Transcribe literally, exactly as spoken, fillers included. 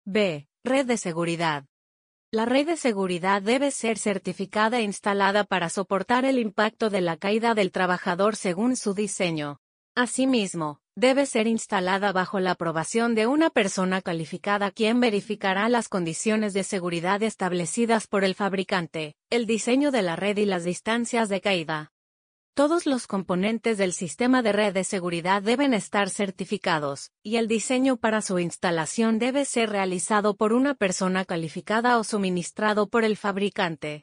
B. Red de seguridad. La red de seguridad debe ser certificada e instalada para soportar el impacto de la caída del trabajador según su diseño. Asimismo, debe ser instalada bajo la aprobación de una persona calificada quien verificará las condiciones de seguridad establecidas por el fabricante, el diseño de la red y las distancias de caída. Todos los componentes del sistema de red de seguridad deben estar certificados, y el diseño para su instalación debe ser realizado por una persona calificada o suministrado por el fabricante.